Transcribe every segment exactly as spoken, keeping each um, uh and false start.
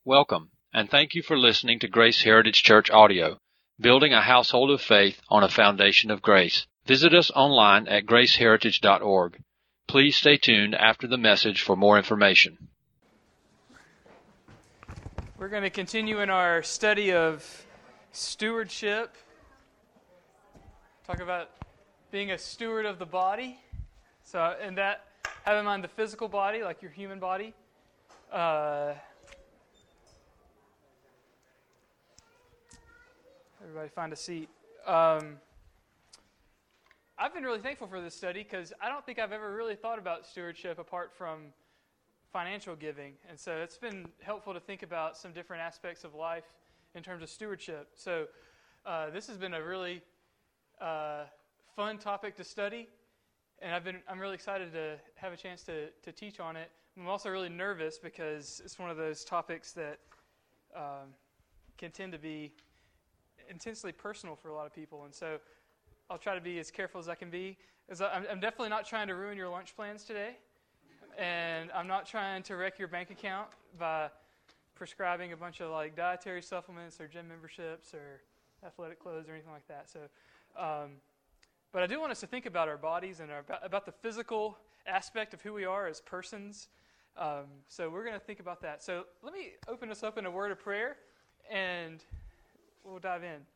Welcome, and thank you for listening to Grace Heritage Church Audio, building a household of faith on a foundation of grace. Visit us online at grace heritage dot org. Please stay tuned after the message for more information. We're going to continue in our study of stewardship. Talk about being a steward of the body. So, in that, have in mind the physical body, like your human body. Uh, everybody find a seat. Um, I've been really thankful for this study because I don't think I've ever really thought about stewardship apart from financial giving. And so it's been helpful to think about some different aspects of life in terms of stewardship. So uh, this has been a really uh, fun topic to study. And I've been, I'm really excited to have a chance to, to teach on it. I'm also really nervous because it's one of those topics that um, can tend to be intensely personal for a lot of people. And so I'll try to be as careful as I can be. As I'm, I'm definitely not trying to ruin your lunch plans today. And I'm not trying to wreck your bank account by prescribing a bunch of like dietary supplements or gym memberships or athletic clothes or anything like that. So, um, but I do want us to think about our bodies and our, about the physical aspect of who we are as persons. Um, so we're going to think about that. So let me open us up in a word of prayer, and we'll dive in.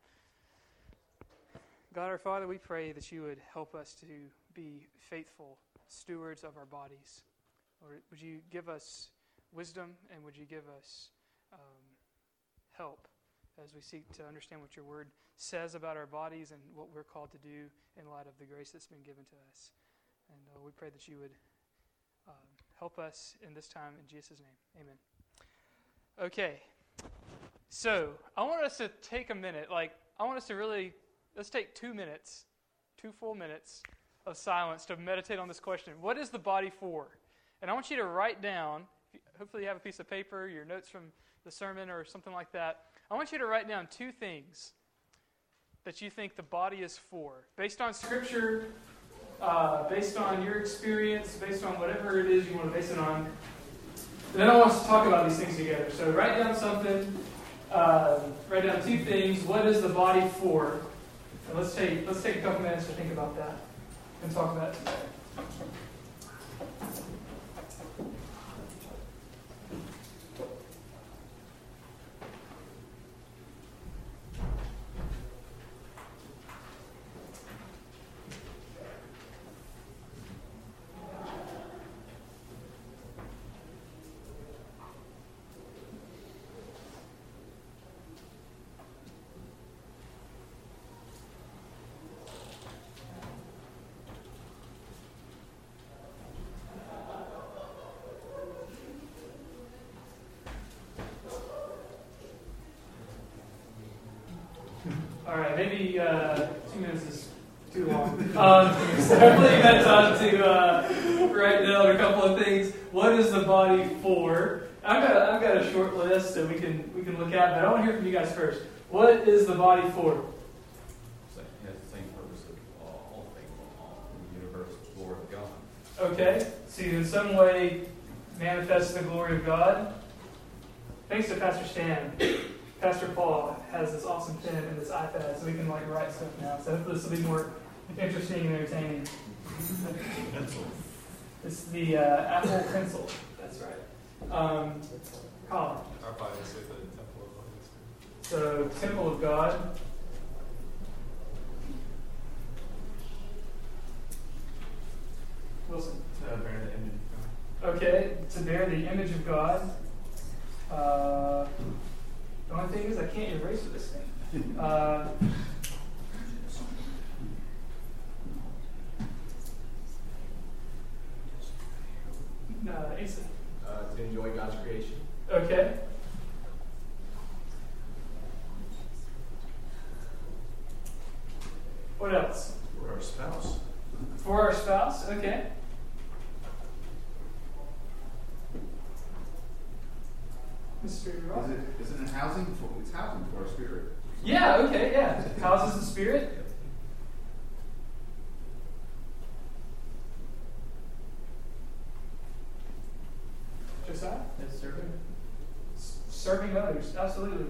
God our Father, we pray that you would help us to be faithful stewards of our bodies. Lord, would you give us wisdom, and would you give us um, help as we seek to understand what your word says about our bodies and what we're called to do in light of the grace that's been given to us. And uh, we pray that you would um, help us in this time in Jesus' name. Amen. Okay. So I want us to take a minute. Like, I want us to really, let's take two minutes, two full minutes of silence to meditate on this question. What is the body for? And I want you to write down, hopefully you have a piece of paper, your notes from the sermon or something like that. I want you to write down two things that you think the body is for, based on Scripture, uh, based on your experience, based on whatever it is you want to base it on. And then I want us to talk about these things together. So write down something, uh, write down two things. What is the body for? And let's take let's take a couple minutes to think about that and talk about it together. All right, maybe uh, two minutes is too long. Um, so hopefully you had time to uh, write down a couple of things. What is the body for? I've got a, I've got a short list that we can we can look at, but I want to hear from you guys first. What is the body for? It has the same purpose of all, all things, all in the universe, the glory of God. Okay, so you in some way manifest the glory of God. Thanks to Pastor Stan. Pastor Paul has this awesome pen and this iPad, so we can like write stuff now. So hopefully this will be more interesting and entertaining. Pencil. It's the uh, Apple Pencil. That's right. Um, Colin. Our body is the temple of the Holy Spirit. So temple of God. Wilson. To bear the image of God. Okay, to bear the image of God. Uh, the only thing is I can't erase this thing. Uh, no, Asa. Uh, to enjoy God's creation. Okay. What else? For our spouse. For our spouse, okay. Mister Ross? Is it, is it a housing for, it's housing for our spirit. Yeah, okay, yeah. Houses the spirit. Josiah? Yes, serving. serving others, absolutely.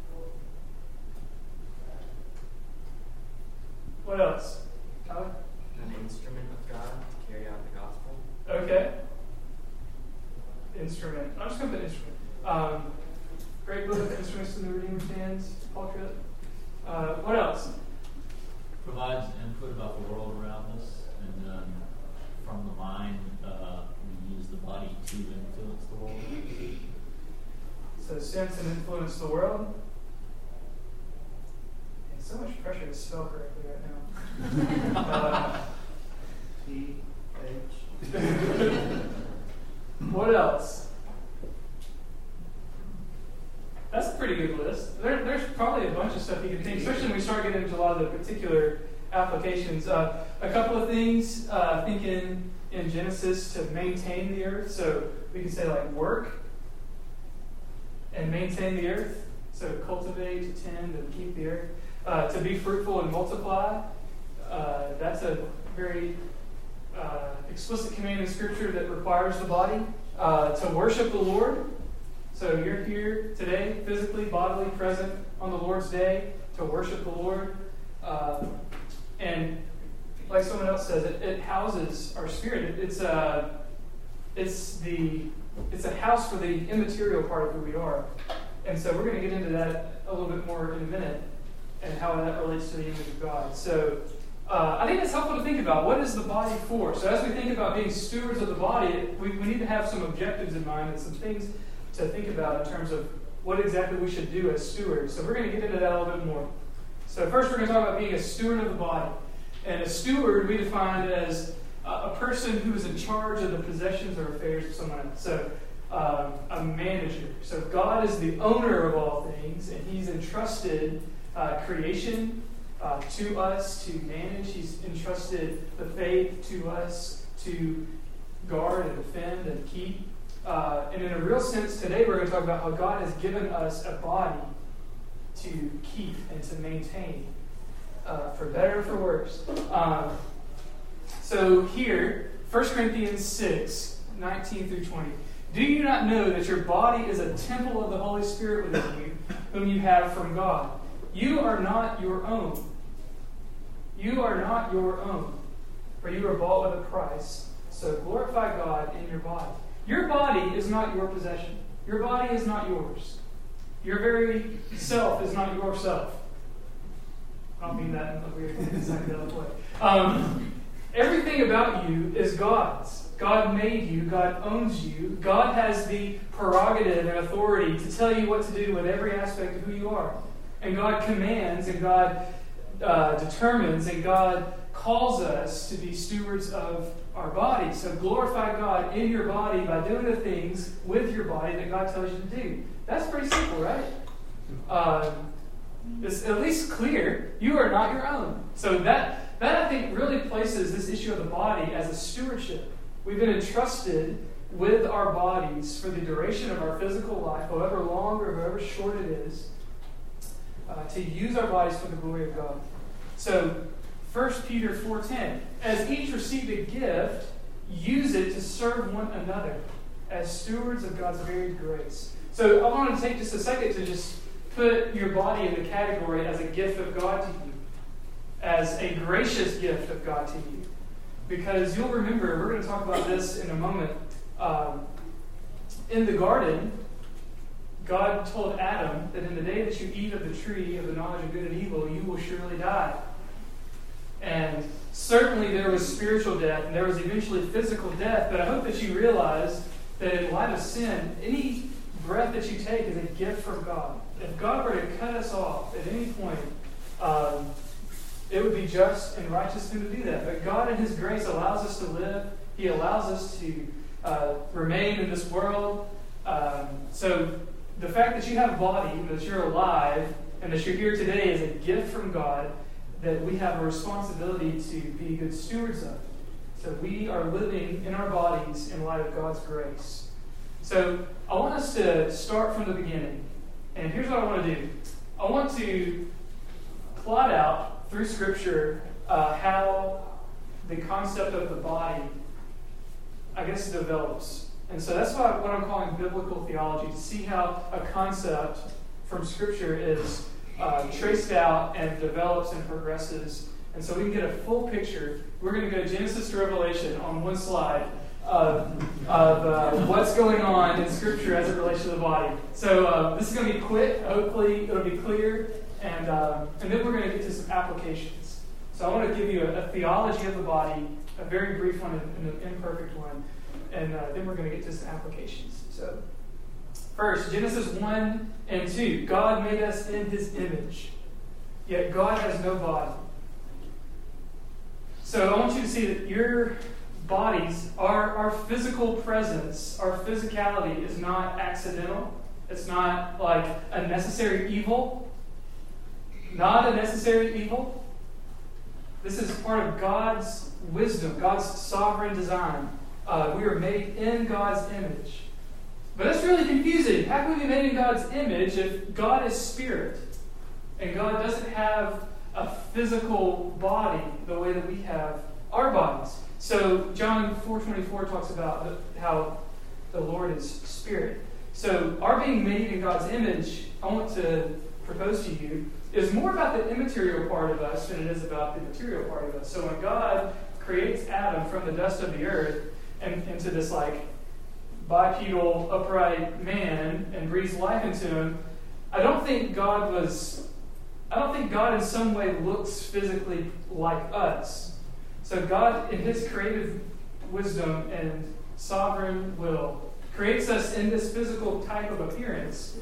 What else? Tyler? An instrument of God to carry out the gospel. Okay. Instrument. I'm just going to put instrument. Um, great book, Instruments in the Redeemer's Hands, Paul Tripp. Uh, what else? Provides input about the world around us, and um, from the mind, uh, we use the body to influence the world. So sense and influence the world. And so much pressure to spell correctly right now. uh, T H. What else? That's a pretty good list. There, there's probably a bunch of stuff you can think, especially when we start getting into a lot of the particular applications. Uh, a couple of things, uh, thinking in Genesis to maintain the earth. So we can say like work and maintain the earth. So cultivate, to tend, and keep the earth. Uh, to be fruitful and multiply. Uh, that's a very uh, explicit command in Scripture that requires the body. Uh, to worship the Lord. So you're here today, physically, bodily, present on the Lord's day to worship the Lord. Uh, and like someone else says, it, it houses our spirit. It, it's a, it's the, it's a house for the immaterial part of who we are. And so we're going to get into that a little bit more in a minute and how that relates to the image of God. So uh, I think it's helpful to think about what is the body for. So as we think about being stewards of the body, we, we need to have some objectives in mind and some things to think about in terms of what exactly we should do as stewards. So we're going to get into that a little bit more. So first we're going to talk about being a steward of the body. And a steward we define as a, a person who is in charge of the possessions or affairs of someone else. So um, a manager. So God is the owner of all things, and He's entrusted uh, creation uh, to us to manage. He's entrusted the faith to us to guard and defend and keep. Uh, and in a real sense, today we're going to talk about how God has given us a body to keep and to maintain, uh, for better or for worse. Um, so here, First Corinthians six, nineteen through twenty. Do you not know that your body is a temple of the Holy Spirit within you, whom you have from God? You are not your own. You are not your own, for you were bought with a price. So glorify God in your body. Your body is not your possession. Your body is not yours. Your very self is not yourself. I don't mean that in a weird psychedelic way. Um, everything about you is God's. God made you. God owns you. God has the prerogative and authority to tell you what to do with every aspect of who you are. And God commands, and God uh, determines, and God calls us to be stewards of our body. So glorify God in your body by doing the things with your body that God tells you to do. That's pretty simple, right? Um, it's at least clear. You are not your own. So that, that I think really places this issue of the body as a stewardship. We've been entrusted with our bodies for the duration of our physical life, however long or however short it is, uh, to use our bodies for the glory of God. So First Peter four ten, as each received a gift, use it to serve one another as stewards of God's varied grace. So I want to take just a second to just put your body in the category as a gift of God to you, as a gracious gift of God to you. Because you'll remember, we're going to talk about this in a moment, um, in the garden, God told Adam that in the day that you eat of the tree of the knowledge of good and evil, you will surely die. And certainly there was spiritual death, and there was eventually physical death, but I hope that you realize that in light of sin, any breath that you take is a gift from God. If God were to cut us off at any point, um, it would be just and righteous for Him to do that. But God in His grace allows us to live. He allows us to uh, remain in this world. Um, so the fact that you have a body, that you're alive, and that you're here today is a gift from God that we have a responsibility to be good stewards of. So we are living in our bodies in light of God's grace. So I want us to start from the beginning. And here's what I want to do. I want to plot out through Scripture uh, how the concept of the body, I guess, develops. And so that's why what I'm calling biblical theology, to see how a concept from Scripture is uh, traced out and develops and progresses. And so we can get a full picture. We're going to go Genesis to Revelation on one slide of, of uh, what's going on in Scripture as it relates to the body. So uh, this is going to be quick. Hopefully it'll be clear. And, uh, and then we're going to get to some applications. So I want to give you a, a theology of the body, a very brief one and an imperfect one. And uh, then we're going to get to some applications. So first, Genesis one and two. God made us in His image, yet God has no body. So I want you to see that your bodies, our, our physical presence, our physicality is not accidental. It's not like a necessary evil. Not a necessary evil. This is part of God's wisdom, God's sovereign design. Uh, we are made in God's image. But that's really confusing. How can we be made in God's image if God is spirit and God doesn't have a physical body the way that we have our bodies? So John four twenty-four talks about how the Lord is spirit. So our being made in God's image, I want to propose to you, is more about the immaterial part of us than it is about the material part of us. So when God creates Adam from the dust of the earth and into this like bipedal, upright man and breathes life into him, I don't think God was, I don't think God in some way looks physically like us. So God, in His creative wisdom and sovereign will, creates us in this physical type of appearance.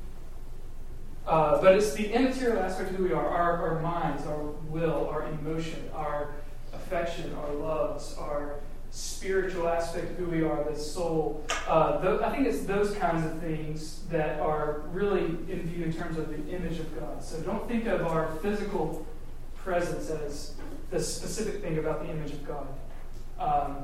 Uh, but it's the immaterial aspect of who we are, our, our minds, our will, our emotion, our affection, our loves, our spiritual aspect of who we are, the soul. Uh, th- I think it's those kinds of things that are really in view in terms of the image of God. So don't think of our physical presence as the specific thing about the image of God. Um,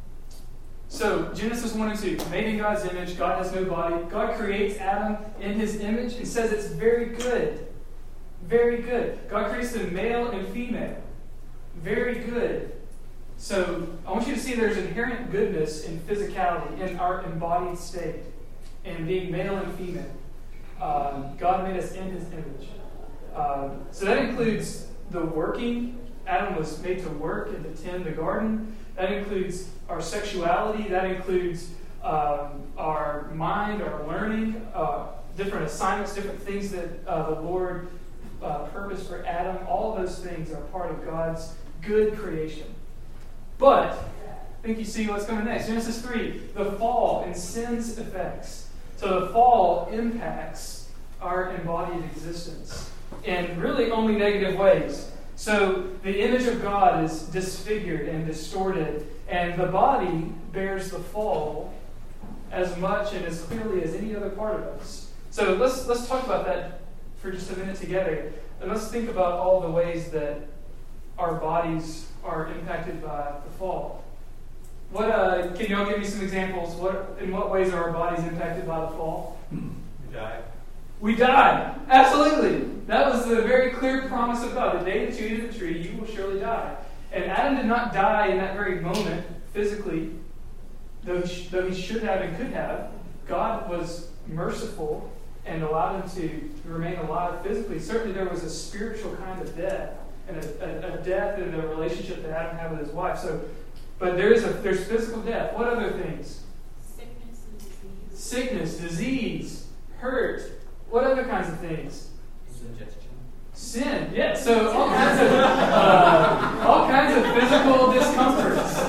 so Genesis one and two, made in God's image, God has no body. God creates Adam in His image and says it's very good. Very good. God creates them male and female. Very good. So I want you to see there's inherent goodness in physicality, in our embodied state, in being male and female. Um, God made us in His image. Um, so that includes the working. Adam was made to work and to tend the garden. That includes our sexuality. That includes um, our mind, our learning, uh, different assignments, different things that uh, the Lord uh, purposed for Adam. All of those things are part of God's good creation. But I think you see what's coming next. Genesis three, the fall and sin's effects. So the fall impacts our embodied existence in really only negative ways. So the image of God is disfigured and distorted, and the body bears the fall as much and as clearly as any other part of us. So let's let's talk about that for just a minute together, and let's think about all the ways that our bodies are impacted by the fall. What uh, can y'all give me some examples? What in what ways are our bodies impacted by the fall? We die. We die. Absolutely. That was the very clear promise of God. The day that you eat of the tree, you will surely die. And Adam did not die in that very moment physically, though he, sh- though he should have and could have. God was merciful and allowed him to remain alive physically. Certainly there was a spiritual kind of death, and a, a, a death in the relationship that Adam had with his wife. So, but there is a there's physical death. What other things? Sickness and disease. Sickness, disease, hurt. What other kinds of things? Suggestion. Sin. Yeah. So all kinds of uh, all kinds of physical discomforts.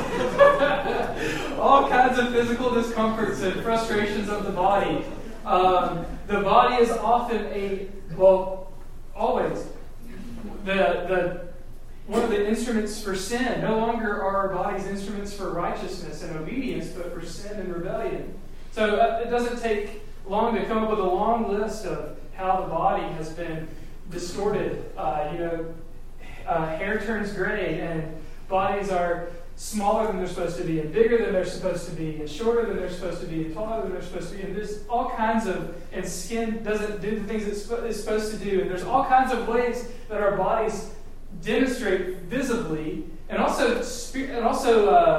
all kinds of physical discomforts and frustrations of the body. Um, the body is often a well, always the the one of the instruments for sin. No longer are our bodies instruments for righteousness and obedience, but for sin and rebellion. So uh, it doesn't take long to come up with a long list of how the body has been distorted. Uh, you know, uh, hair turns gray, and bodies are smaller than they're supposed to be, and bigger than they're supposed to be, and shorter than they're supposed to be, and taller than they're supposed to be. And there's all kinds of, and skin doesn't do the things it's supposed to do. And there's all kinds of ways that our bodies demonstrate visibly, and also and also uh,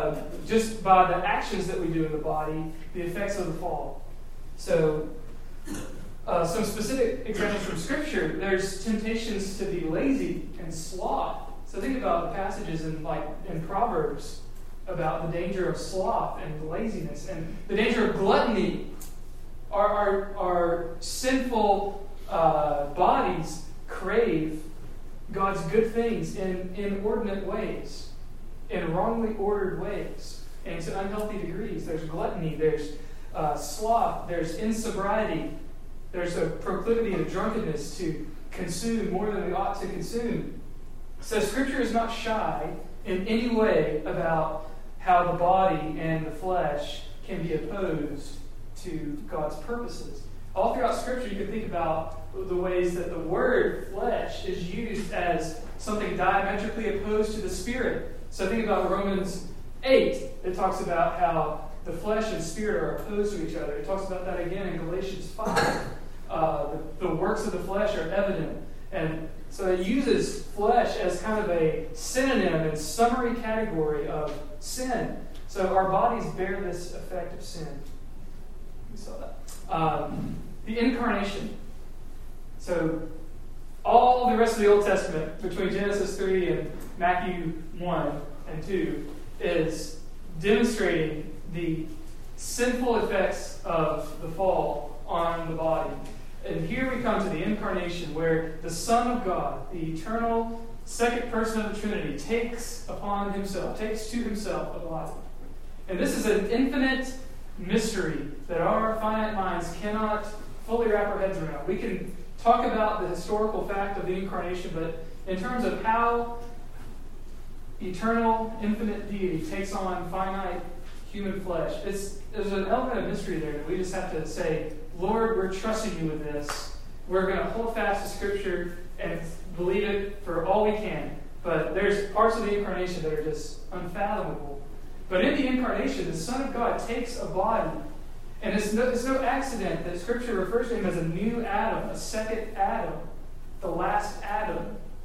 just by the actions that we do in the body, the effects of the fall. So, uh, some specific examples from Scripture. There's temptations to be lazy and sloth. So think about the passages in like in Proverbs about the danger of sloth and laziness and the danger of gluttony. Our our, our sinful uh, bodies crave God's good things in inordinate ways, in wrongly ordered ways, and to unhealthy degrees. There's gluttony, there's uh, sloth, there's insobriety, there's a proclivity to drunkenness, to consume more than we ought to consume. So Scripture is not shy in any way about how the body and the flesh can be opposed to God's purposes. All throughout Scripture, you can think about the ways that the word flesh is used as something diametrically opposed to the Spirit. So think about Romans eight. It talks about how the flesh and spirit are opposed to each other. It talks about that again in Galatians five. Uh, the, the works of the flesh are evident. And so it uses flesh as kind of a synonym and summary category of sin. So our bodies bear this effect of sin. We saw that. Um, the incarnation. So all the rest of the Old Testament, between Genesis three and Matthew one and two, is demonstrating the sinful effects of the fall on the body. And here we come to the incarnation, where the Son of God, the eternal second person of the Trinity, takes upon himself, takes to himself a body. And this is an infinite mystery that our finite minds cannot fully wrap our heads around. We can talk about the historical fact of the incarnation, but in terms of how eternal, infinite deity takes on finite human flesh, it's, there's an element of mystery there that we just have to say, Lord, we're trusting you with this. We're going to hold fast to Scripture and believe it for all we can. But there's parts of the incarnation that are just unfathomable. But in the incarnation, the Son of God takes a body. And it's no, it's no accident that Scripture refers to him as a new Adam, a second Adam, the last Adam.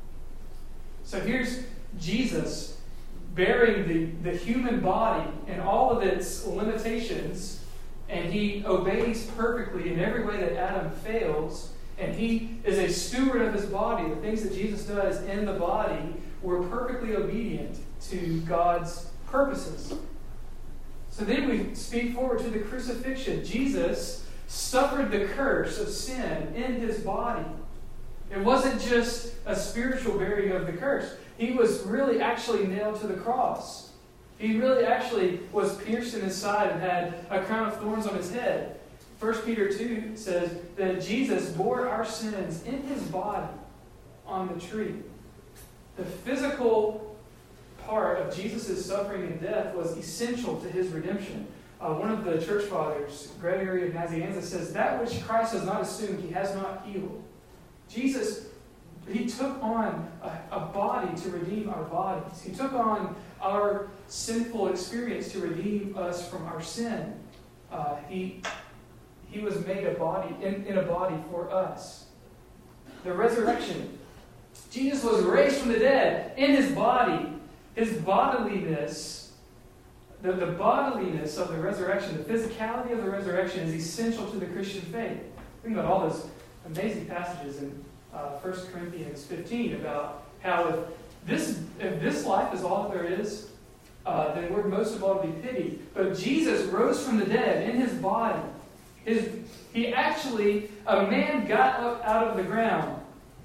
So here's Jesus bearing the, the human body and all of its limitations, and he obeys perfectly in every way that Adam fails, and he is a steward of his body. The things that Jesus does in the body were perfectly obedient to God's purposes. So then we speak forward to the crucifixion. Jesus suffered the curse of sin in his body. It wasn't just a spiritual bearing of the curse. He was really actually nailed to the cross. He really actually was pierced in his side and had a crown of thorns on his head. First Peter two says that Jesus bore our sins in his body on the tree. The physical part of Jesus' suffering and death was essential to his redemption. Uh, one of the church fathers, Gregory of Nazianzus, says, that which Christ has not assumed, he has not healed. Jesus, he took on a, a body to redeem our bodies. He took on our sinful experience to redeem us from our sin. Uh, he, he was made a body, in, in a body for us. The resurrection. Jesus was raised from the dead in his body. His bodiliness, the, the bodiliness of the resurrection, the physicality of the resurrection is essential to the Christian faith. Think about all those amazing passages in uh, First Corinthians fifteen about how if this, if this life is all that there is, uh, then we're most of all to be pitied. But Jesus rose from the dead in his body. His, he actually, a man got up out of the ground.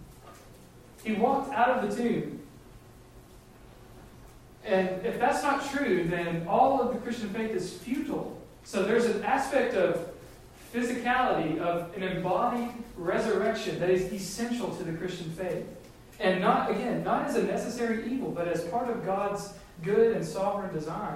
He walked out of the tomb. And if that's not true, then all of the Christian faith is futile. So there's an aspect of physicality, of an embodied resurrection that is essential to the Christian faith. And not, again, not as a necessary evil, but as part of God's good and sovereign design.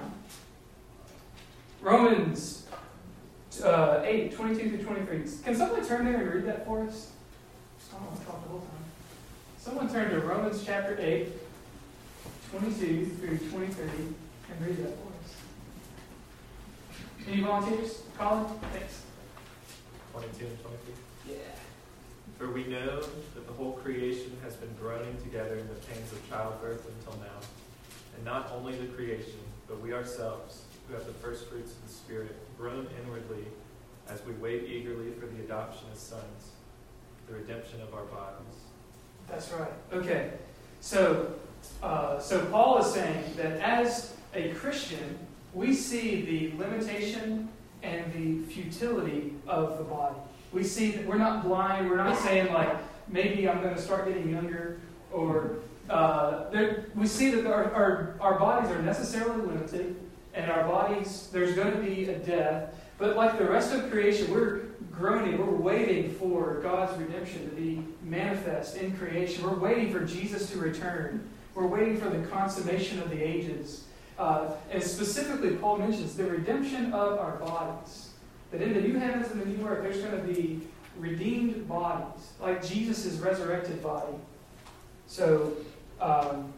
Romans uh, eight, twenty-two through twenty-three. Can someone turn there and read that for us? I don't want to talk the whole time. Someone turn to Romans chapter eight, twenty-two through twenty-three, and read that for us. Any volunteers? Colin? Thanks. twenty-two and twenty-three. Yeah. For we know that the whole creation has been groaning together in the pains of childbirth until now. And not only the creation, but we ourselves, who have the first fruits of the Spirit, groan inwardly as we wait eagerly for the adoption as sons, the redemption of our bodies. That's right. Okay. So, uh, so Paul is saying that as a Christian, we see the limitation and the futility of the body. We see that we're not blind. We're not saying like, maybe I'm going to start getting younger, or uh, there, we see that our, our, our bodies are necessarily limited, and our bodies, there's going to be a death. But like the rest of creation, we're groaning, we're waiting for God's redemption to be manifest in creation. We're waiting for Jesus to return. We're waiting for the consummation of the ages. Uh, and specifically, Paul mentions the redemption of our bodies. That in the new heavens and the new earth, there's going to be redeemed bodies, like Jesus' resurrected body. So, um,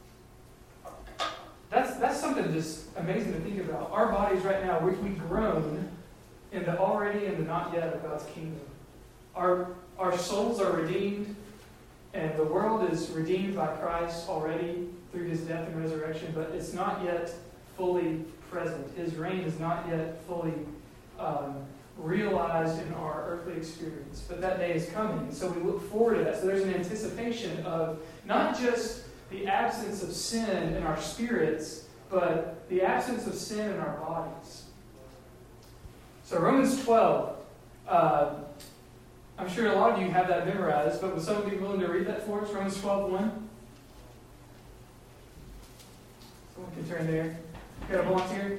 that's that's something just amazing to think about. Our bodies right now, we, we groan in the already and the not yet of God's kingdom. Our, our souls are redeemed, and the world is redeemed by Christ already through his death and resurrection, but it's not yet fully present. His reign is not yet fully um, realized in our earthly experience. But that day is coming, and so we look forward to that. So there's an anticipation of not just the absence of sin in our spirits, but the absence of sin in our bodies. So Romans twelve, uh, I'm sure a lot of you have that memorized, but would someone be willing to read that for us? Romans twelve one. Someone can turn there. You got a volunteer?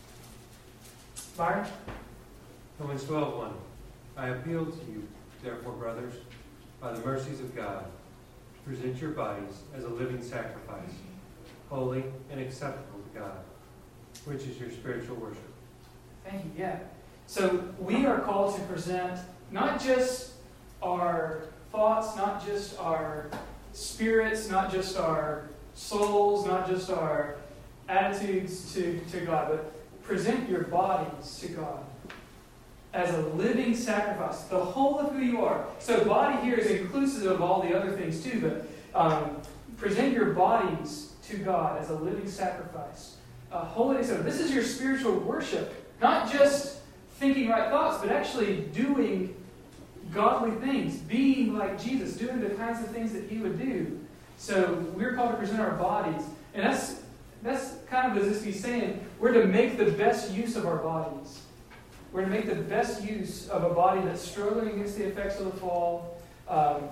Byron? Romans twelve one. I appeal to you, therefore, brothers, by the mercies of God, to present your bodies as a living sacrifice, holy and acceptable to God, which is your spiritual worship. Thank you. Yeah. So we are called to present not just our thoughts, not just our spirits, not just our souls, not just our attitudes to, to God, but present your bodies to God as a living sacrifice, the whole of who you are. So body here is inclusive of all the other things too, but um, present your bodies to God as a living sacrifice. Uh, holy, so this is your spiritual worship, not just thinking right thoughts, but actually doing godly things, being like Jesus, doing the kinds of things that he would do. So we're called to present our bodies. And that's that's kind of as if he's saying, we're to make the best use of our bodies. We're to make the best use of a body that's struggling against the effects of the fall. Um,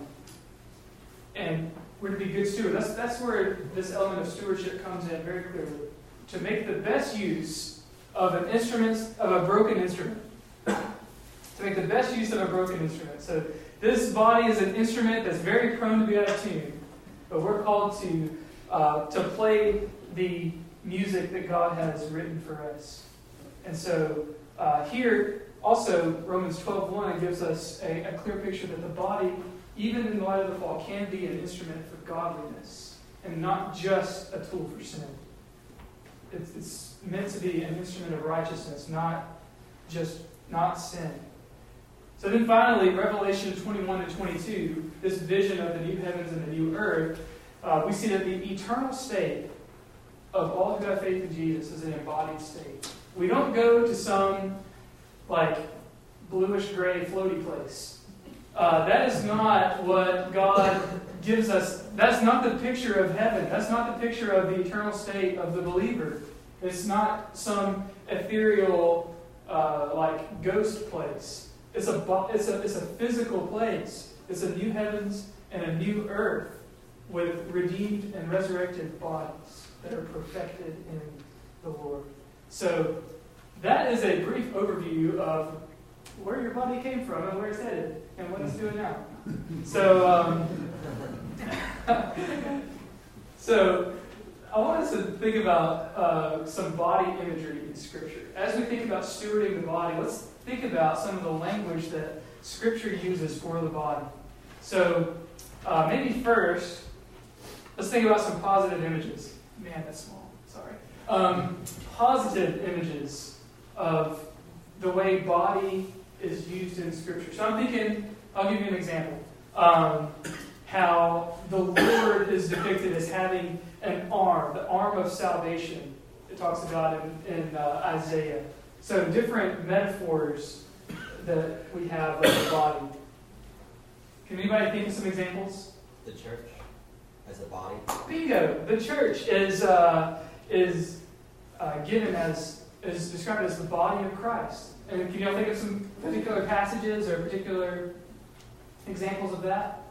and we're to be good stewards. That's, that's where this element of stewardship comes in very clearly. To make the best use of an instrument, of a broken instrument. To make the best use of a broken instrument. So this body is an instrument that's very prone to be out of tune. But we're called to uh, to play the music that God has written for us. And so uh, here, also, Romans twelve one gives us a, a clear picture that the body, even in light of the fall, can be an instrument for godliness and not just a tool for sin. It's, it's meant to be an instrument of righteousness, not just not sin. So then finally, Revelation twenty-one and twenty-two, this vision of the new heavens and the new earth, uh, we see that the eternal state of all who have faith in Jesus is an embodied state. We don't go to some, like, bluish-gray floaty place. Uh, that is not what God gives us. That's not the picture of heaven. That's not the picture of the eternal state of the believer. It's not some ethereal, uh, like, ghost place. It's a, it's a, it's a physical place. It's a new heavens and a new earth with redeemed and resurrected bodies that are perfected in the Lord. So that is a brief overview of where your body came from and where it's headed and what it's doing now. So, um, so I want us to think about uh, some body imagery in Scripture. As we think about stewarding the body, let's think about some of the language that Scripture uses for the body. So uh, maybe first, let's think about some positive images. Man, that's small. Sorry. Um, positive images of the way body is used in Scripture. So I'm thinking, I'll give you an example. Um, how the Lord is depicted as having an arm, the arm of salvation, it talks about in, in uh, Isaiah. So different metaphors that we have of the body. Can anybody think of some examples? The church as a body. Bingo! The church is uh, is uh, given as is described as the body of Christ. And can y'all think of some particular passages or particular examples of that?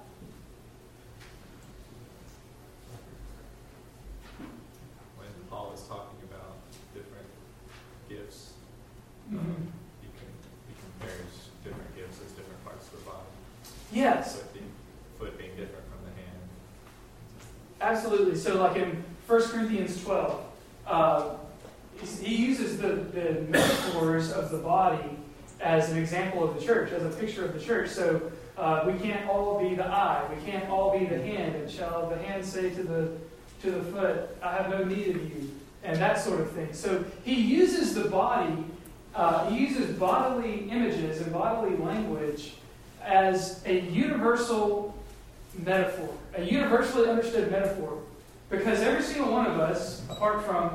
When Paul is talking about different gifts, Mm-hmm. um, he, can, he compares different gifts as different parts of the body. Yes. Foot being, foot being different from the hand. Absolutely. So like in First Corinthians twelve, uh, he uses the, the metaphors of the body as an example of the church, as a picture of the church. So uh, we can't all be the eye. We can't all be the hand. And shall the hand say to the to the foot, I have no need of you? And that sort of thing. So he uses the body, uh, he uses bodily images and bodily language as a universal metaphor, a universally understood metaphor. Because every single one of us, apart from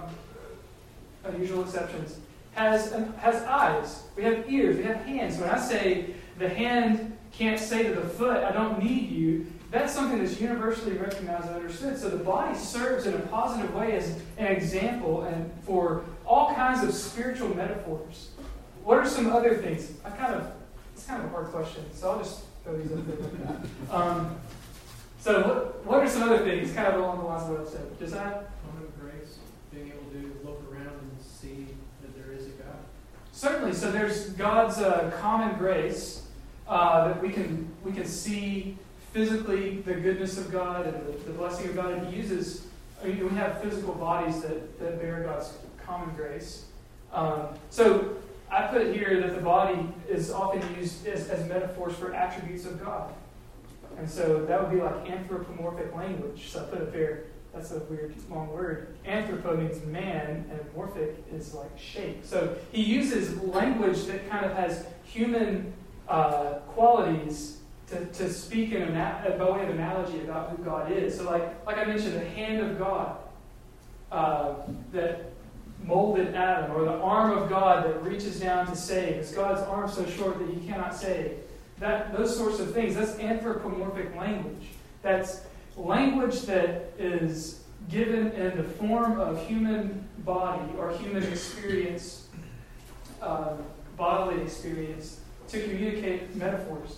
unusual exceptions, has um, has eyes. We have ears. We have hands. When I say the hand can't say to the foot, I don't need you, that's something that's universally recognized and understood. So the body serves in a positive way as an example and for all kinds of spiritual metaphors. What are some other things? I kind of it's kind of a hard question, so I'll just throw these up there. Um, so what what are some other things, kind of along the lines of what I've said? Josiah? Common grace, being able to look around and see that there is a God. Certainly. So there's God's uh, common grace uh, that we can we can see physically the goodness of God and the, the blessing of God. And He uses. I mean, we have physical bodies that, that bear God's common grace. Um, so I put here that the body is often used as, as metaphors for attributes of God. And so that would be like anthropomorphic language. So I put it there. That's a weird, long word. Anthropo means man, and morphic is like shape. So he uses language that kind of has human uh, qualities to, to speak in a by way of analogy about who God is. So like, like I mentioned, the hand of God uh, that molded Adam, or the arm of God that reaches down to save. Is God's arm so short that He cannot save? That those sorts of things. That's anthropomorphic language. That's language that is given in the form of human body or human experience, uh, bodily experience, to communicate metaphors.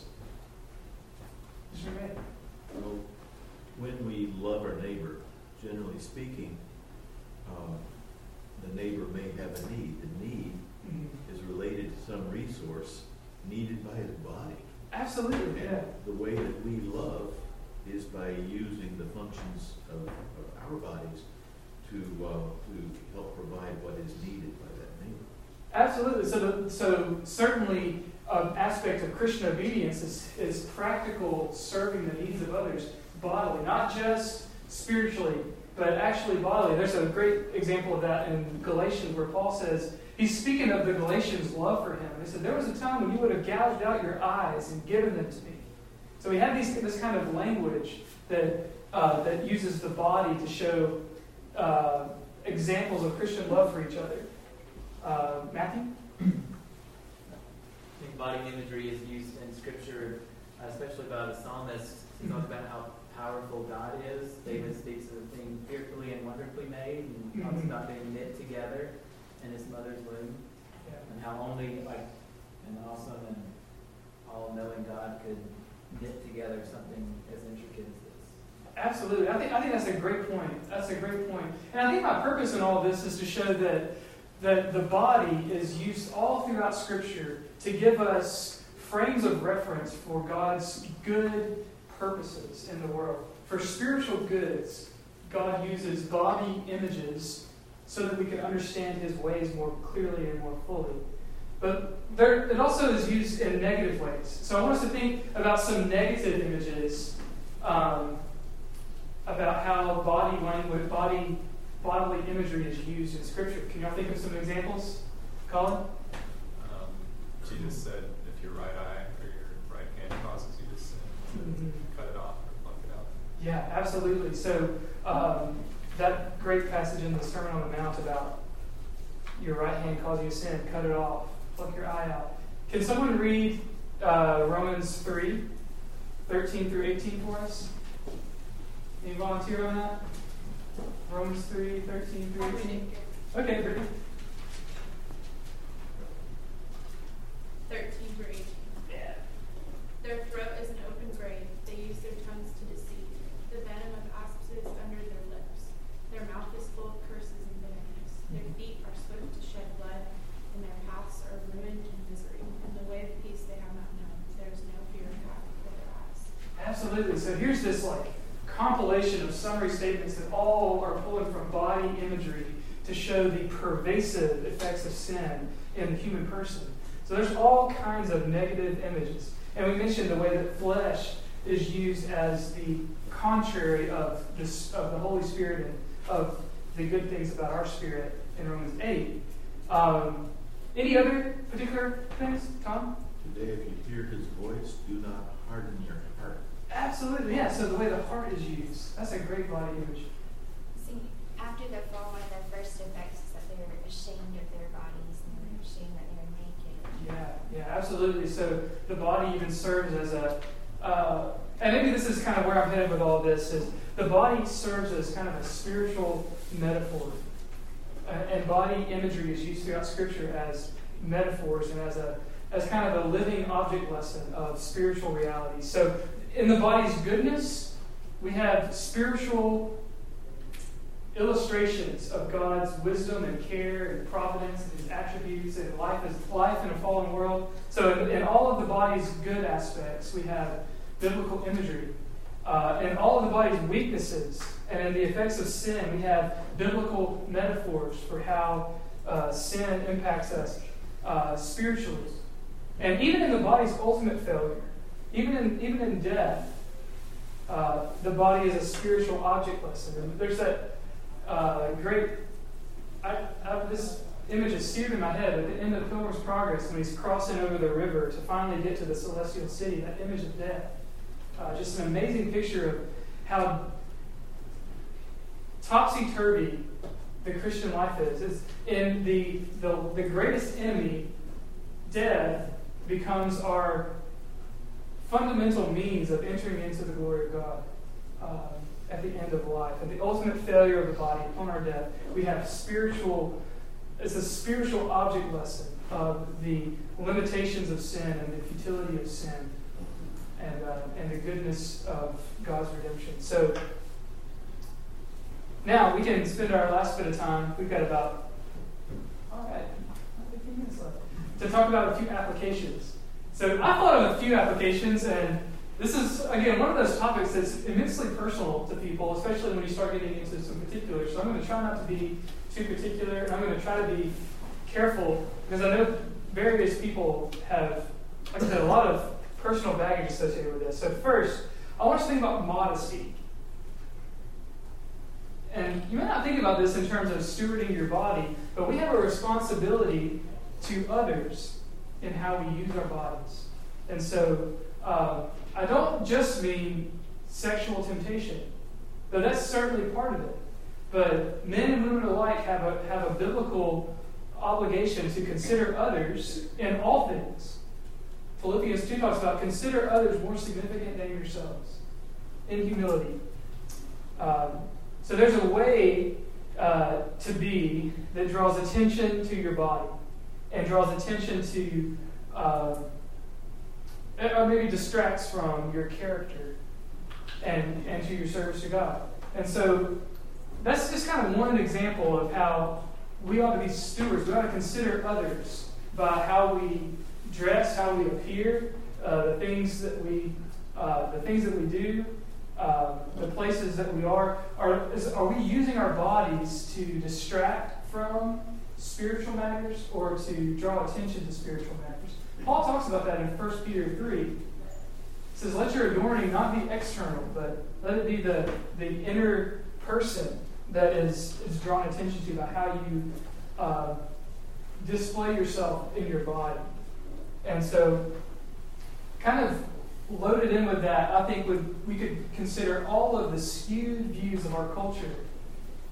Well, when we love our neighbor, generally speaking, uh, the neighbor may have a need. The need mm-hmm. is related to some resource needed by his body. Absolutely, and yeah. The way that we love is by using the functions of, of our bodies to uh, to help provide what is needed by that neighbor. Absolutely. So, the, so certainly, an um, aspect of Christian obedience is, is practical serving the needs of others bodily, not just spiritually, but actually bodily. There's a great example of that in Galatians, where Paul says, he's speaking of the Galatians' love for him. He said, there was a time when you would have gouged out your eyes and given them to me. So we have these, this kind of language that uh, that uses the body to show uh, examples of Christian love for each other. Uh, Matthew? I think body imagery is used in Scripture, especially about a psalmist. He talks about how powerful God is. David speaks of being fearfully and wonderfully made, and talks about being knit together in his mother's womb, yeah. and how only like an awesome and all-knowing God could knit together something as intricate as this. Absolutely. I think I think that's a great point. That's a great point. And I think my purpose in all of this is to show that that the body is used all throughout Scripture to give us frames of reference for God's good purposes in the world. For spiritual goods, God uses body images so that we can understand His ways more clearly and more fully. But there, it also is used in negative ways. So I want us to think about some negative images um, about how body language, body, bodily imagery is used in Scripture. Can y'all think of some examples? Colin? Um, Jesus said, if your right eye or your right hand causes you to sin, mm-hmm. cut it off or pluck it out. Yeah, absolutely. So um, that great passage in the Sermon on the Mount about your right hand cause you to sin, cut it off, pluck your eye out. Can someone read uh, Romans three, thirteen through eighteen for us? Any volunteer on that? Romans three, thirteen through eighteen? Okay, Brittany. thirteen through eighteen. Yeah. Their throat is an open grave. They use their tongues to deceive. The venom of asps is under their lips. Their mouth is full of curses and bitterness. Their feet are swift to shed blood, and their paths are ruin and misery. And the way of peace they have not known. There is no fear of God before their eyes. Absolutely. So here's this like compilation of summary statements that all are pulling from body imagery to show the pervasive effects of sin in the human person. So there's all kinds of negative images. And we mentioned the way that flesh is used as the contrary of, this, of the Holy Spirit and of the good things about our spirit in Romans eight. Um, any other particular things, Tom? Today, if you hear his voice, do not harden your heart. Absolutely, yeah. So the way the heart is used, that's a great body image. See, after the fall, one of the first effects is that they're ashamed of their bodies and they're ashamed that they're naked. Yeah, yeah, absolutely. So the body even serves as a, uh, and maybe this is kind of where I'm headed with all this, is the body serves as kind of a spiritual metaphor. Uh, and body imagery is used throughout Scripture as metaphors and as a as kind of a living object lesson of spiritual reality. So in the body's goodness, we have spiritual illustrations of God's wisdom and care and providence and His attributes and life as life in a fallen world. So in, in all of the body's good aspects, we have biblical imagery. Uh, in all of the body's weaknesses and in the effects of sin, we have biblical metaphors for how uh, sin impacts us uh, spiritually. And even in the body's ultimate failure, even in even in death, uh, the body is a spiritual object lesson. And there's that uh, great, I, I, this image is seared in my head at the end of Pilgrim's Progress when he's crossing over the river to finally get to the celestial city, that image of death. Uh, just an amazing picture of how topsy-turvy the Christian life is. It's in the, the, the greatest enemy, death, becomes our fundamental means of entering into the glory of God uh, at the end of life. At the ultimate failure of the body, upon our death, we have spiritual, it's a spiritual object lesson of the limitations of sin and the futility of sin and, uh, and the goodness of God's redemption. So now we can spend our last bit of time, we've got about, all right, fifteen minutes left, to talk about a few applications. So I thought of a few applications, and this is, again, one of those topics that's immensely personal to people, especially when you start getting into some particulars. So I'm going to try not to be too particular, and I'm going to try to be careful, because I know various people have, like I said, a lot of personal baggage associated with this. So first, I want you to think about modesty. And you may not think about this in terms of stewarding your body, but we have a responsibility to others in how we use our bodies. And so uh, I don't just mean sexual temptation, though that's certainly part of it. But men and women alike have a, have a biblical obligation to consider others in all things. Philippians two talks about consider others more significant than yourselves in humility. Um, so there's a way uh, to be that draws attention to your body and draws attention to, uh, or maybe distracts from your character and, and to your service to God. And so that's just kind of one example of how we ought to be stewards. We ought to consider others by how we dress, how we appear, uh, the things that we, uh, the things that we do, uh, the places that we are. Are, is, are we using our bodies to distract from spiritual matters or to draw attention to spiritual matters? Paul talks about that in First Peter three. He says, let your adorning not be external, but let it be the, the inner person that is, is drawn attention to by how you uh, display yourself in your body. And so, kind of loaded in with that, I think would, we could consider all of the skewed views of our culture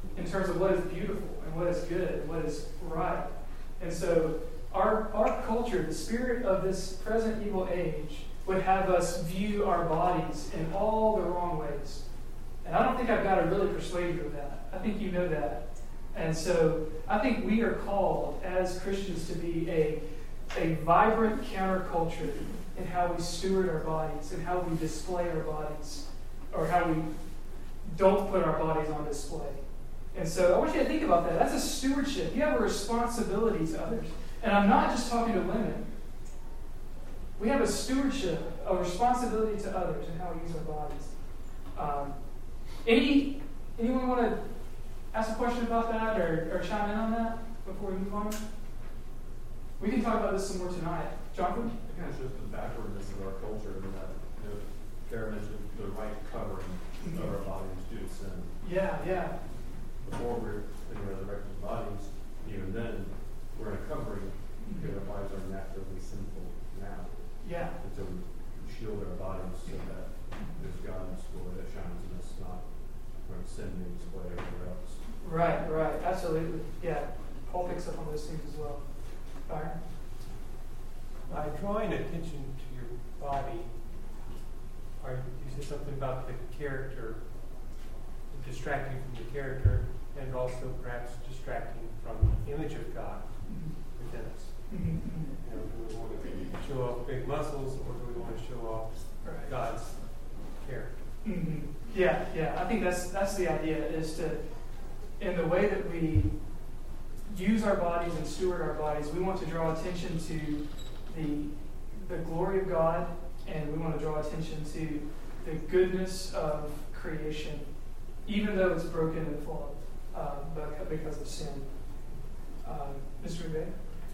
in terms of what is beautiful and what is good and what is right. And so our, our culture, the spirit of this present evil age, would have us view our bodies in all the wrong ways. And I don't think I've got to really persuade you of that. I think you know that. And so I think we are called as Christians to be a, a vibrant counterculture in how we steward our bodies and how we display our bodies, or how we don't put our bodies on display. And so I want you to think about that. That's a stewardship. You have a responsibility to others. And I'm not just talking to women. We have a stewardship, a responsibility to others in how we use our bodies. Um, any anyone want to ask a question about that or, or chime in on that before we move on? We can talk about this some more tonight. Jonathan? It kind of shows the backwardness of our culture, and that, you know, Kara mentioned the right covering of our bodies due to sin. Yeah, yeah. Before we're in the resurrected bodies, even then, we're in a covering because our bodies are naturally sinful now. Yeah. And so we shield our bodies so that there's God's glory that shines in us, not from sin being displayed everywhere else. Right, right. Absolutely. Yeah. Paul picks up on those things as well. Byron? By drawing attention to your body, or you said something about the character, distracting from the character, and also perhaps distracting from the image of God within us. Mm-hmm. You know, do we want to show off big muscles, or do we want to show off right. God's character? Mm-hmm. Yeah, yeah. I think that's that's the idea, is to, in the way that we use our bodies and steward our bodies, we want to draw attention to the the glory of God, and we want to draw attention to the goodness of creation, even though it's broken and flawed uh, because of sin. Um, Mister Rebay?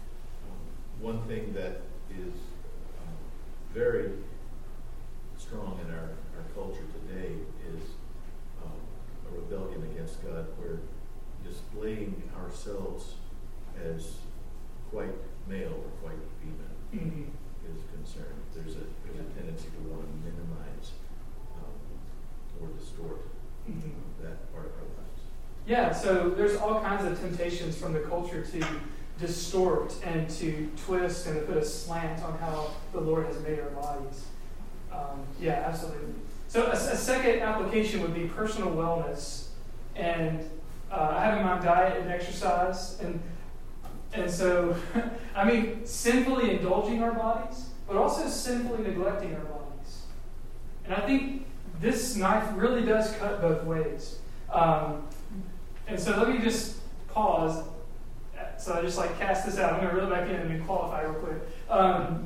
One thing that is um, very strong in our, our culture today is um, a rebellion against God, where displaying ourselves as quite male or quite female mm-hmm. is concerned. There's a there's a tendency to want to minimize um, or distort mm-hmm. that part of our lives. Yeah, so there's all kinds of temptations from the culture to distort and to twist and to put a slant on how the Lord has made our bodies. Um, yeah, absolutely. So a, a second application would be personal wellness. And uh, I have in mind diet and exercise. And and so, I mean, sinfully indulging our bodies, but also sinfully neglecting our bodies. And I think this knife really does cut both ways. Um, and so let me just pause. So I just like cast this out. I'm going to reel it back in and qualify real quick. Um,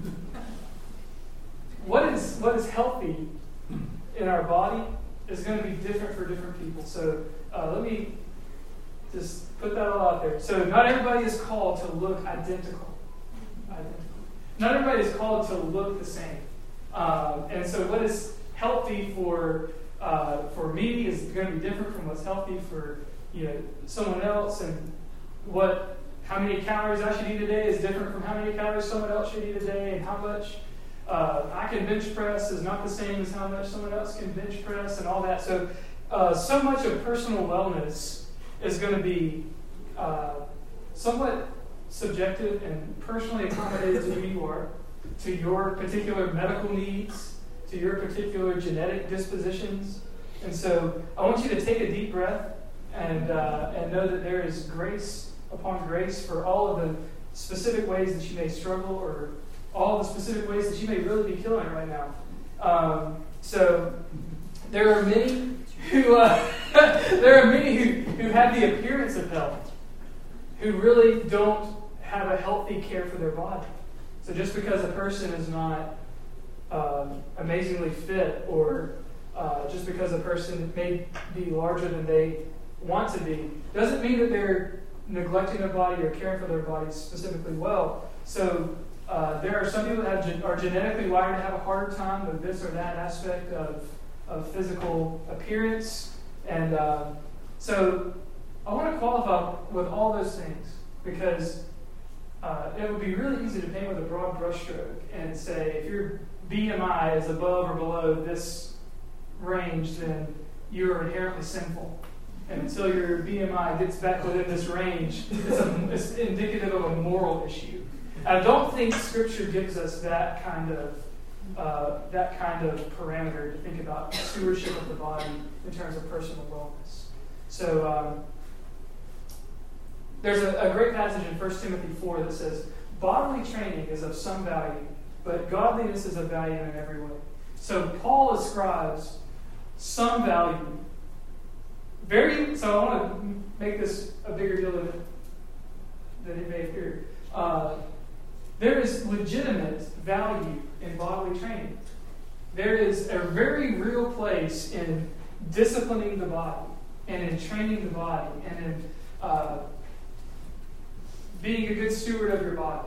what is what is healthy in our body is going to be different for different people. So uh, let me just put that all out there. So not everybody is called to look identical. identical. Not everybody is called to look the same. Um, and so what is healthy for uh, for me is going to be different from what's healthy for you know someone else, and what how many calories I should eat a day is different from how many calories someone else should eat a day, and how much uh, I can bench press is not the same as how much someone else can bench press, and all that. So, uh, so much of personal wellness is going to be uh, somewhat subjective and personally accommodated to who you are, to your particular medical needs, to your particular genetic dispositions. And so, I want you to take a deep breath and uh, and know that there is grace upon grace for all of the specific ways that you may struggle, or all the specific ways that you may really be killing it right now. Um, so there are many who uh, there are many who, who have the appearance of health, who really don't have a healthy care for their body. So just because a person is not um, amazingly fit, or uh, just because a person may be larger than they want to be, doesn't mean that they're neglecting their body or caring for their body specifically well. So uh, there are some people that have, are genetically wired to have a harder time with this or that aspect of, of physical appearance. And uh, so I want to qualify with all those things, because uh, it would be really easy to paint with a broad brushstroke and say, if your B M I is above or below this range, then you're inherently sinful. And until your B M I gets back within this range, it's, a, it's indicative of a moral issue. I don't think Scripture gives us that kind of uh, that kind of parameter to think about stewardship of the body in terms of personal wellness. So um, there's a, a great passage in First Timothy four that says, bodily training is of some value, but godliness is of value in every way. So Paul ascribes some value. Very. So I want to make this a bigger deal than it, than it may appear. Uh, there is legitimate value in bodily training. There is a very real place in disciplining the body and in training the body and in uh, being a good steward of your body.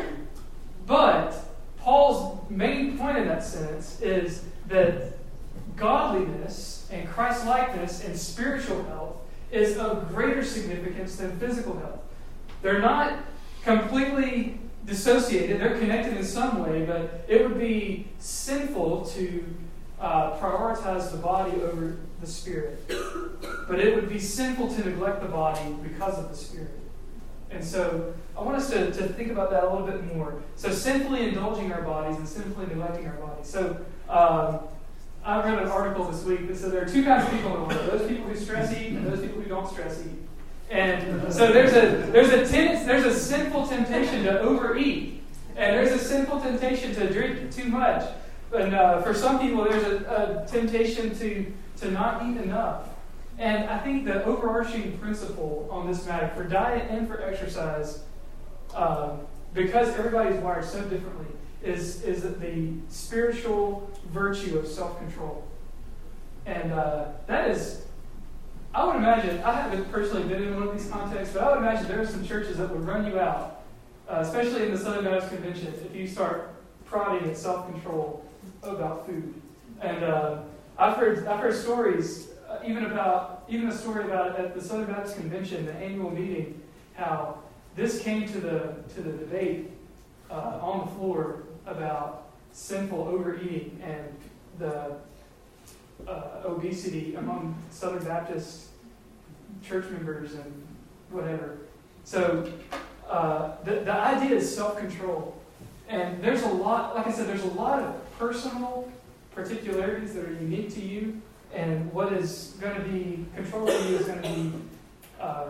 But Paul's main point in that sentence is that godliness and Christ-likeness and spiritual health is of greater significance than physical health. They're not completely dissociated. They're connected in some way, but it would be sinful to uh, prioritize the body over the spirit. But it would be sinful to neglect the body because of the spirit. And so I want us to, to think about that a little bit more. So sinfully indulging our bodies and sinfully neglecting our bodies. So um, I read an article this week that said there are two kinds of people in the world: those people who stress eat and those people who don't stress eat. And so there's a there's a tendency, there's a sinful temptation to overeat, and there's a sinful temptation to drink too much. And uh, for some people, there's a, a temptation to to not eat enough. And I think the overarching principle on this matter for diet and for exercise, um, because everybody's wired so differently, is is the spiritual virtue of self-control. And uh, that is, I would imagine, I haven't personally been in one of these contexts, but I would imagine there are some churches that would run you out, uh, especially in the Southern Baptist Convention, if you start prodding at self-control about food. And uh, I've heard I've heard stories. Uh, even about, even a story about it at the Southern Baptist Convention, the annual meeting, how this came to the to the debate uh, on the floor about sinful overeating and the uh, obesity among Southern Baptist church members and whatever. So uh, the the idea is self-control, and there's a lot. Like I said, there's a lot of personal particularities that are unique to you. And what is going to be controlled for you is going to be uh,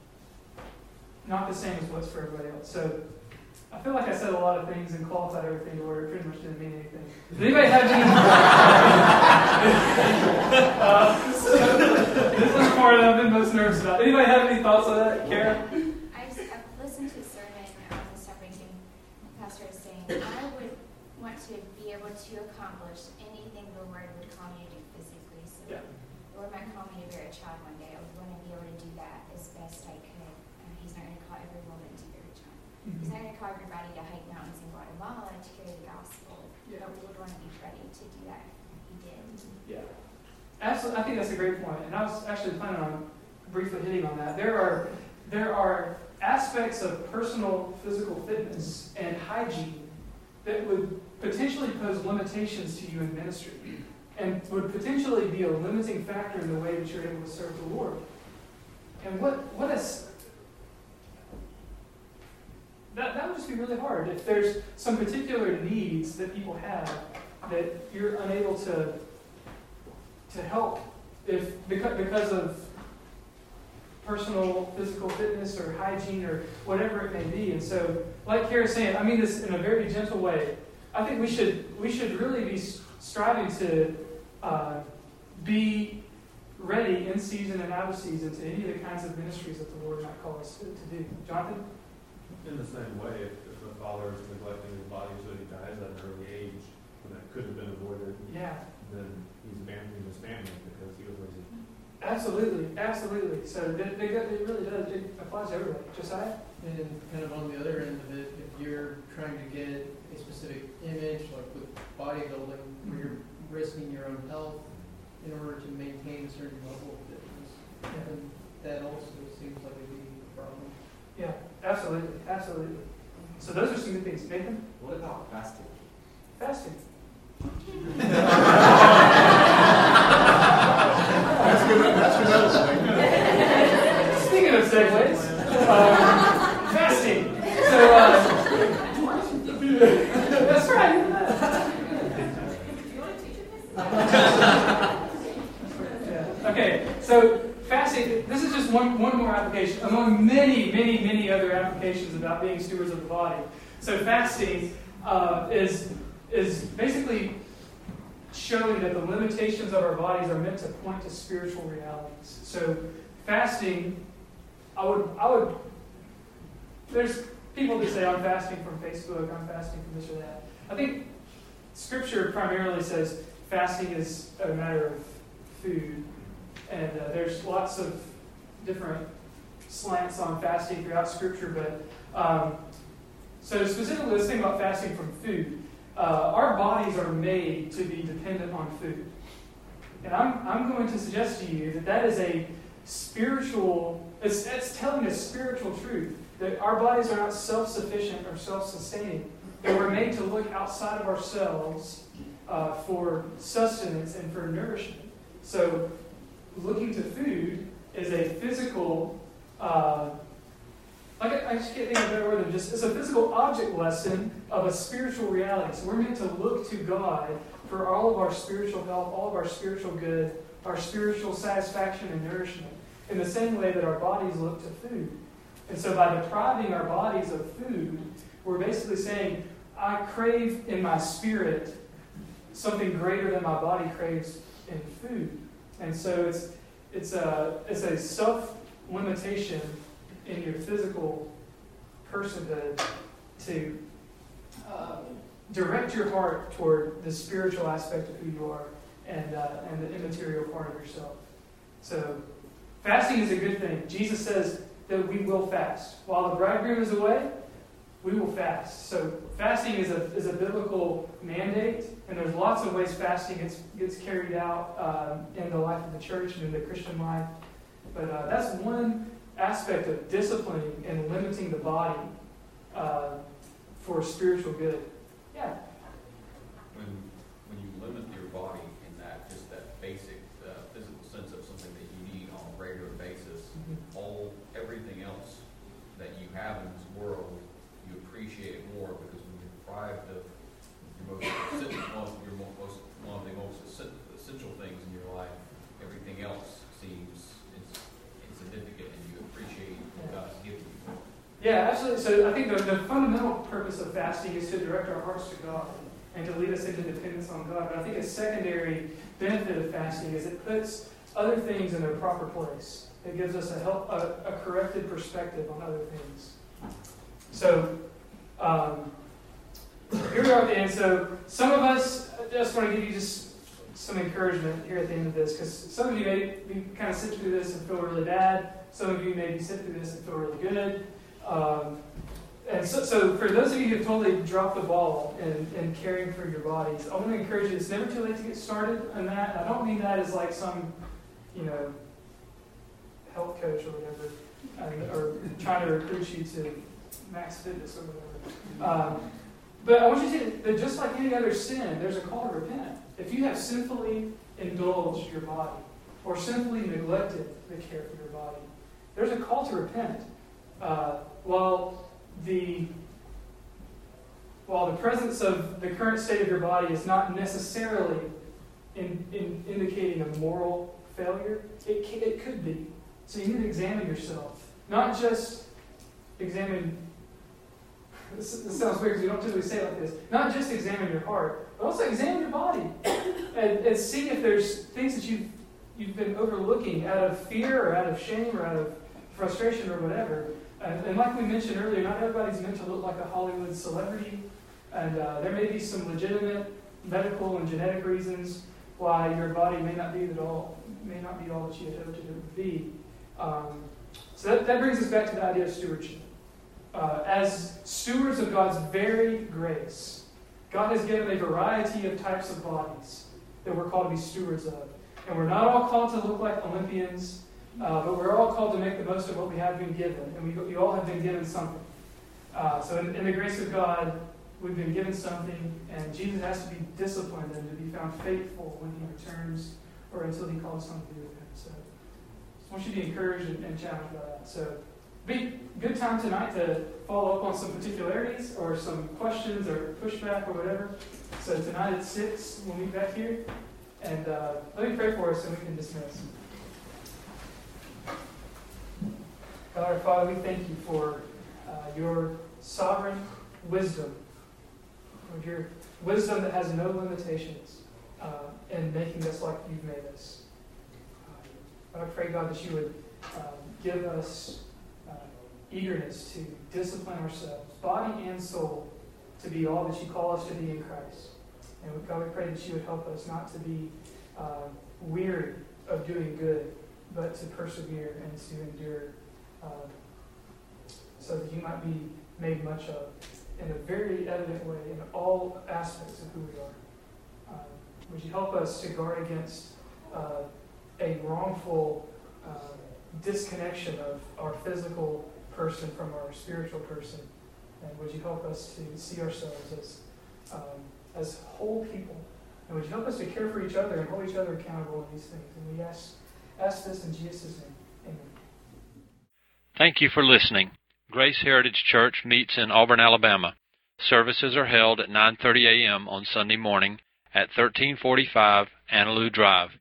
not the same as what's for everybody else. So I feel like I said a lot of things and qualified everything to where it pretty much didn't mean anything. Does anybody have any? uh, so, this is the part that I've been most nervous about. Anybody have any thoughts on that, Kara? I just, I've listened to a sermon on the subject, and the pastor was saying, I would want to be able to accomplish anything the Lord would call me to do physically. So Yeah. the Lord might call me to bear a child one day. I would want to be able to do that as best I could. Uh, he's not going to call every woman to bear a child. Mm-hmm. He's not going to call everybody to hike mountains in Guatemala to carry the gospel. Yeah. But we would want to be ready to do that if he did. Yeah. Absolutely. I think that's a great point. And I was actually planning on briefly hitting on that. There are there are aspects of personal physical fitness and hygiene that would potentially pose limitations to you in ministry, and would potentially be a limiting factor in the way that you're able to serve the Lord. And what what is that? That would just be really hard if there's some particular needs that people have that you're unable to to help, if because because of personal physical fitness or hygiene or whatever it may be. And so, like Kara's saying, I mean this in a very gentle way. I think we should we should really be striving to uh, be ready in season and out of season to any of the kinds of ministries that the Lord might call us to, to do. Jonathan? In the same way, if, if a father is neglecting his body so he dies at an early age, when that could have been avoided, yeah. then he's abandoning his family because he was lazy. Absolutely, absolutely. So it, it really does. It applies to everybody. Josiah? And kind of on the other end of it, if you're trying to get a specific image, like with bodybuilding, where you're risking your own health in order to maintain a certain level of fitness, Yeah. and that also seems like it'd be a problem. Yeah, absolutely, absolutely. So those are some good things. Nathan? What about fasting? Fasting. That's good. That's another thing. So fasting, this is just one, one more application among many, many, many other applications about being stewards of the body. So fasting uh, is, is basically showing that the limitations of our bodies are meant to point to spiritual realities. So fasting, I would, I would, there's people that say I'm fasting from Facebook, I'm fasting from this or that. I think Scripture primarily says fasting is a matter of food. And uh, there's lots of different slants on fasting throughout Scripture. But um, so specifically, let's think about fasting from food. Uh, our bodies are made to be dependent on food. And I'm, I'm going to suggest to you that that is a spiritual, it's, it's telling a spiritual truth. That our bodies are not self-sufficient or self-sustaining. That we're made to look outside of ourselves uh, for sustenance and for nourishment. So looking to food is a physical, uh, like I, I just can't think of a better word than just, it's a physical object lesson of a spiritual reality. So we're meant to look to God for all of our spiritual health, all of our spiritual good, our spiritual satisfaction and nourishment, in the same way that our bodies look to food. And so by depriving our bodies of food, we're basically saying, I crave in my spirit something greater than my body craves in food. And so it's it's a it's a self-limitation in your physical personhood to uh, direct your heart toward the spiritual aspect of who you are and uh, and the immaterial part of yourself. So fasting is a good thing. Jesus says that we will fast. While the bridegroom is away, we will fast. So fasting is a is a biblical mandate, and there's lots of ways fasting gets gets carried out uh, in the life of the church and in the Christian life. But uh, that's one aspect of disciplining and limiting the body uh, for spiritual good. Yeah. When when you limit your body in that just that basic uh, physical sense of something that you need on a regular basis, mm-hmm. all everything else that you have in this world, you appreciate it more, because when you're deprived of your most essential, one of your most one of the most essential things in your life, everything else seems insignificant, and you appreciate what God's given you more. Yeah, absolutely. So I think the, the fundamental purpose of fasting is to direct our hearts to God and to lead us into dependence on God. But I think a secondary benefit of fasting is it puts other things in their proper place. It gives us a help, a, a corrected perspective on other things. So um, here we are at the end. So some of us, I just want to give you just some encouragement here at the end of this, because some of you may be kind of sit through this and feel really bad. Some of you may be sit through this and feel really good. Um, and so, so for those of you who have totally dropped the ball in, in caring for your bodies, I want to encourage you, it's never too late to get started on that. I don't mean that as like some, you know, health coach or whatever, and, or trying to recruit you to Max Fitness or whatever. Um, but I want you to see that just like any other sin, there's a call to repent. If you have sinfully indulged your body or sinfully neglected the care for your body, there's a call to repent. Uh, while the while the presence of the current state of your body is not necessarily in, in indicating a moral failure, it can, it could be. So you need to examine yourself, not just examine. This, this sounds weird because you don't typically say it like this. Not just examine your heart, but also examine your body and, and see if there's things that you've you've been overlooking out of fear or out of shame or out of frustration or whatever. And, and like we mentioned earlier, not everybody's meant to look like a Hollywood celebrity, and uh, there may be some legitimate medical and genetic reasons why your body may not be that all may not be all that you had hoped it would be. Um, so that, that brings us back to the idea of stewardship. Uh, as stewards of God's varied grace, God has given a variety of types of bodies that we're called to be stewards of. And we're not all called to look like Olympians, uh, but we're all called to make the most of what we have been given. And we, we all have been given something. Uh, so in, in the grace of God, we've been given something, and Jesus has to be disciplined and to be found faithful when he returns or until he calls someone to be with him. So I want you to be encouraged and, and challenged by that. So be a good time tonight to follow up on some particularities or some questions or pushback or whatever. So tonight at six, we'll meet back here. And uh, let me pray for us and we can dismiss. God our Father, we thank you for uh, your sovereign wisdom, Lord, your wisdom that has no limitations uh, in making us like you've made us. Uh, I pray, God, that you would uh, give us uh, eagerness to discipline ourselves, body and soul, to be all that you call us to be in Christ. And God, we pray that you would help us not to be uh, weary of doing good, but to persevere and to endure, uh, so that you might be made much of in a very evident way in all aspects of who we are. Uh, would you help us to guard against uh, a wrongful uh, disconnection of our physical person from our spiritual person? And would you help us to see ourselves as um, as whole people? And would you help us to care for each other and hold each other accountable in these things? And we ask, ask this in Jesus' name. Amen. Thank you for listening. Grace Heritage Church meets in Auburn, Alabama. Services are held at nine thirty a.m. on Sunday morning at thirteen forty-five Annaloo Drive.